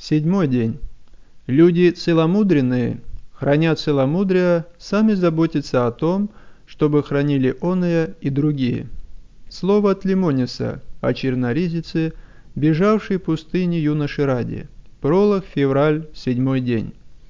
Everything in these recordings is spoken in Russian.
Седьмой день. Люди целомудренные, храня целомудрие, сами заботятся о том, чтобы хранили оное и другие. Слово от Лимониса о черноризице, бежавшей пустыне юноши ради. Пролог, февраль, седьмой день.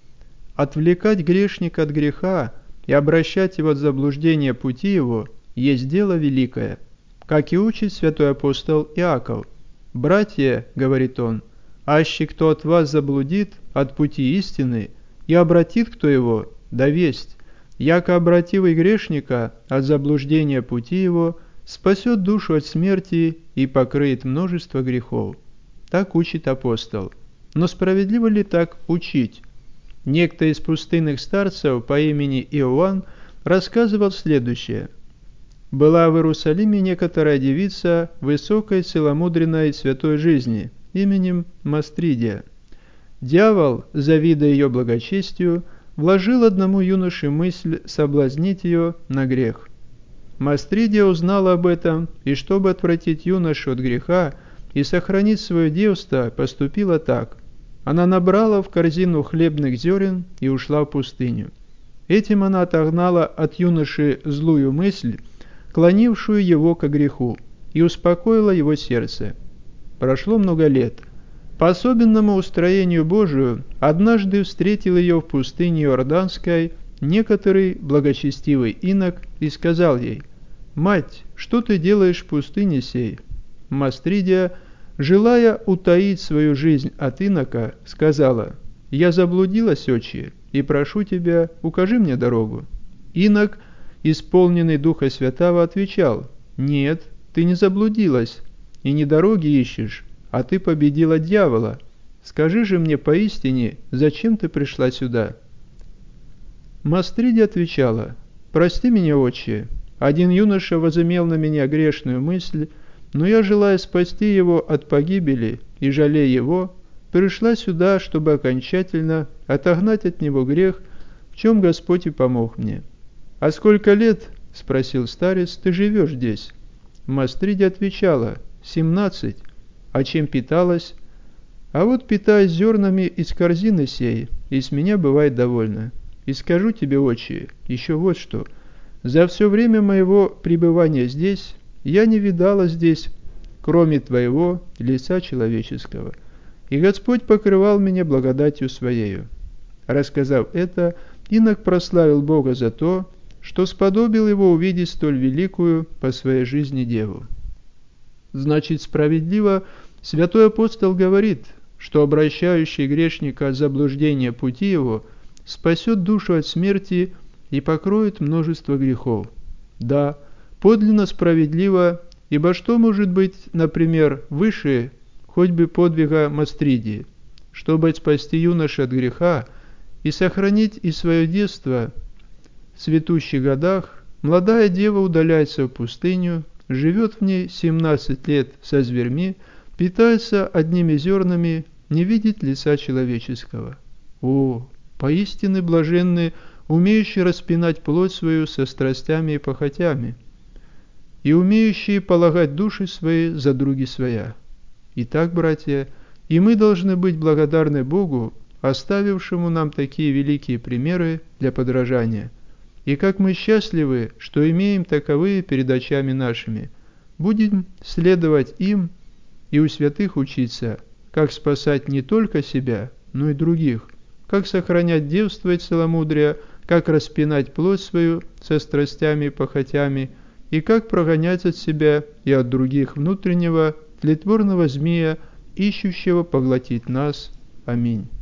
Отвлекать грешника от греха и обращать его от заблуждения пути его есть дело великое, как и учит святой апостол Иаков. «Братья, — говорит он, — аще кто от вас заблудит от пути истины и обратит кто его, да весть, яко обративый грешника от заблуждения пути его, спасет душу от смерти и покрыет множество грехов». Так учит апостол. Но справедливо ли так учить? Некто из пустынных старцев по имени Иоанн рассказывал следующее. Была в Иерусалиме некоторая девица высокой, целомудренной святой жизни, именем Мастридия. Дьявол, завидуя ее благочестию, вложил одному юноше мысль соблазнить ее на грех. Мастридия узнала об этом, и чтобы отвратить юношу от греха и сохранить свое девство, поступила так. Она набрала в корзину хлебных зерен и ушла в пустыню. Этим она отогнала от юноши злую мысль, клонившую его ко греху, и успокоила его сердце. Прошло много лет. По особенному устроению Божию однажды встретил ее в пустыне Иорданской некоторый благочестивый инок и сказал ей: «Мать, что ты делаешь в пустыне сей?» Мастридия, желая утаить свою жизнь от инока, сказала: «Я заблудилась, отче, и прошу тебя, укажи мне дорогу». Инок, исполненный Духа Святаго, отвечал: «Нет, ты не заблудилась и не дороги ищешь, а ты победила дьявола. Скажи же мне поистине, зачем ты пришла сюда?» Мастридия отвечала: «Прости меня, отче, один юноша возымел на меня грешную мысль, но я, желая спасти его от погибели и жалея его, пришла сюда, чтобы окончательно отогнать от него грех, в чем Господь и помог мне». «А сколько лет, — спросил старец, — ты живешь здесь?» Мастридия отвечала: 17. «А чем питалась?» «А вот питаюсь зернами из корзины сей, и с меня бывает довольно. И скажу тебе, отче, еще вот что. За все время моего пребывания здесь я не видала здесь, кроме твоего лица человеческого, и Господь покрывал меня благодатью своею». Рассказав это, инок прославил Бога за то, что сподобил его увидеть столь великую по своей жизни деву. Значит, справедливо святой апостол говорит, что обращающий грешника от заблуждения пути его спасет душу от смерти и покроет множество грехов. Да, подлинно справедливо, ибо что может быть, например, выше хоть бы подвига Мастридии? Чтобы спасти юношу от греха и сохранить и свое детство в цветущих годах, молодая дева удаляется в пустыню, живет в ней 17 лет со зверьми, питается одними зернами, не видит лица человеческого. О, поистине блаженны, умеющие распинать плоть свою со страстями и похотями, и умеющие полагать души свои за други своя. Итак, братья, и мы должны быть благодарны Богу, оставившему нам такие великие примеры для подражания. И как мы счастливы, что имеем таковые перед очами нашими, будем следовать им и у святых учиться, как спасать не только себя, но и других, как сохранять девство и целомудрие, как распинать плоть свою со страстями и похотями, и как прогонять от себя и от других внутреннего тлетворного змея, ищущего поглотить нас. Аминь.